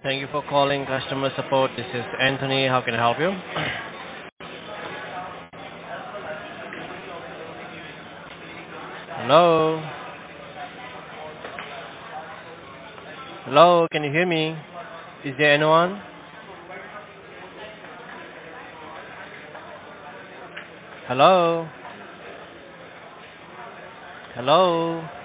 Thank you for calling customer support. This is Anthony. How can I help you? Hello? Hello, can you hear me? Is there anyone? Hello? Hello?